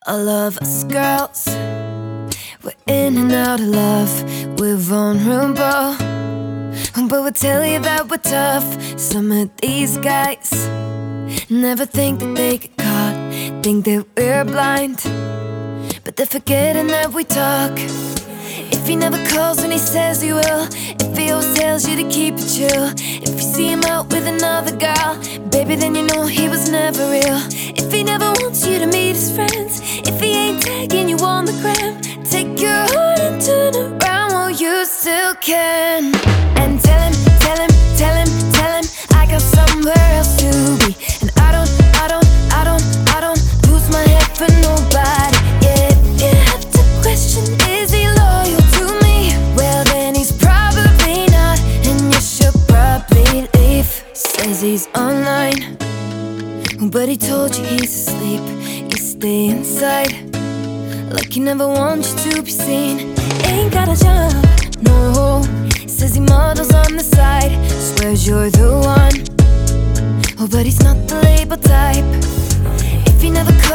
All of us girls, we're in and out of love, we're vulnerable, but we'll tell you that we're tough. Some of these guys never think that they get caught, think that we're blind, but they're forgetting that we talk. If he never calls when he says he will, if he always tells you to keep it chill, if you see him out with another girl, baby, then you know he was never real. If he never wants you to meet his friends, if he ain't tagging you on the gram, take your heart and turn around while you still can. And tell him, tell him, tell him, tell him I got somewhere else to be, and I don't lose my head for nobody. Yeah, if you have to question, is he loyal to me? Well, then he's probably not, and you should probably leave. Says he's online, but he told you he's asleep. You stay inside, like he never wants you to be seen. Ain't got a job, no. Says he models on the side, swears you're the one. Oh, but he's not the label type. If he never